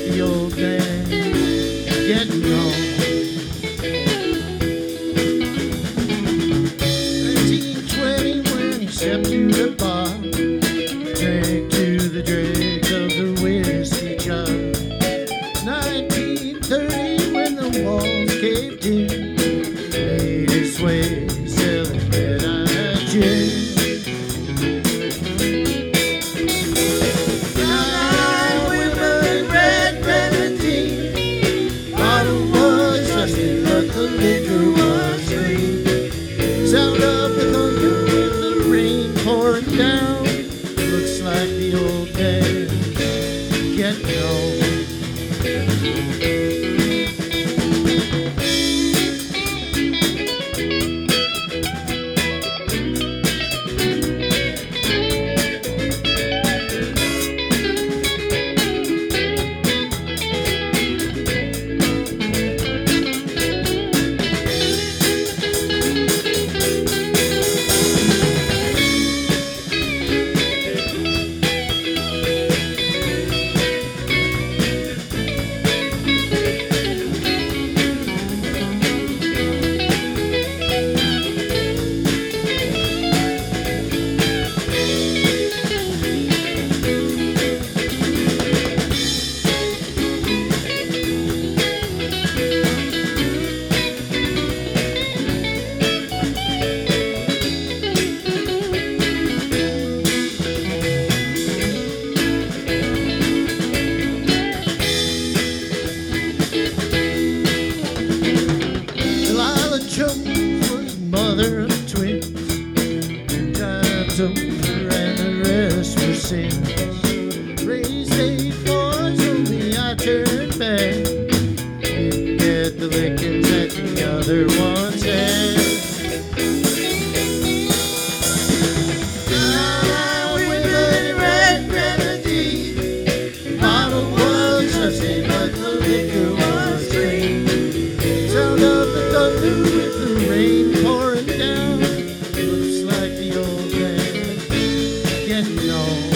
the old man getting on. 1920 when he stepped to the bar, drank to the dregs of the whiskey jar. 1930 when the walls caved in, made his way selling red-eyed gin. Liquor was green. Sound of the thunder with the rain pouring down. Looks like the old man getting on. Mother of twins, 2 times over, and the rest were sins. Raised 8 boys, only I turned back. Didn't get the lickings that the other ones had. Now with a red grenadine, bottle was dusty, but the liquor was green. Sound of the thunder with the rain pouring down. Looks like the old man getting on.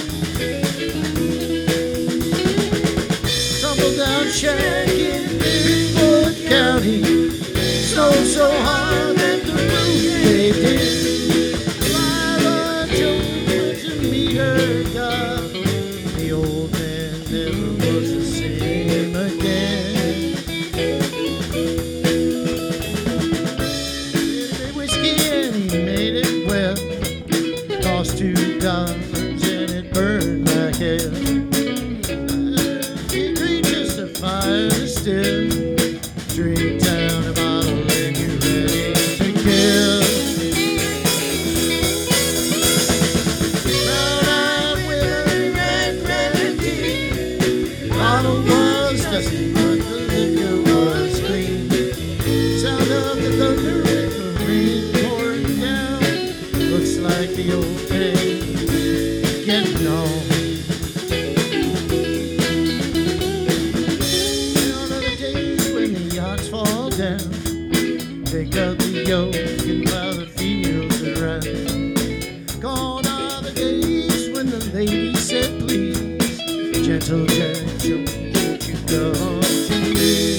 Tumble down shack in Bigfoot County. Snowed so hard that the roof caved in. Lila Jones went to meet her God. The old man never was the same again. Lost $2 and it burned like hell. It reaches the fire still. Drink down a bottle and you're ready to kill. Brown-eyed with a red grenadine. Bottle was dusty, but the liquor was clean. Sound of the thunder with the rain pouring down. Looks like the old man getting on. Gone are the days when the yachts fall down. Pick up the yoke and plow the fields around. Gone are the days when the lady said please. Gentle Jack Jones, won't you come to me?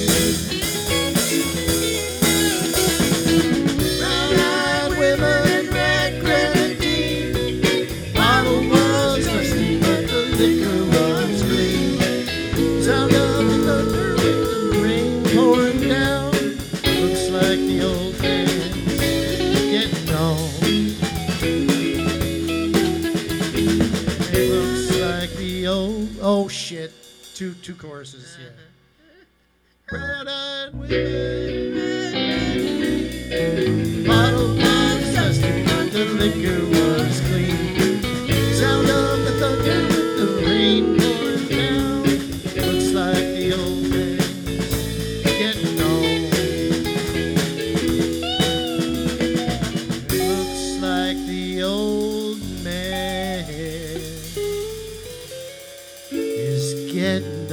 Brown-eyed women, red grenadine. Bottle was dusty, but the liquor was clean. Sound of the thunder with the rain pouring down. Looks like the old man's getting on. It looks like the old, oh shit, two choruses, yeah. Brown-eyed women, bottle was dusty, but the liquor was clean. Sound of the thunder with the rain pouring down. Looks like the old man's getting on. Looks like the old man is getting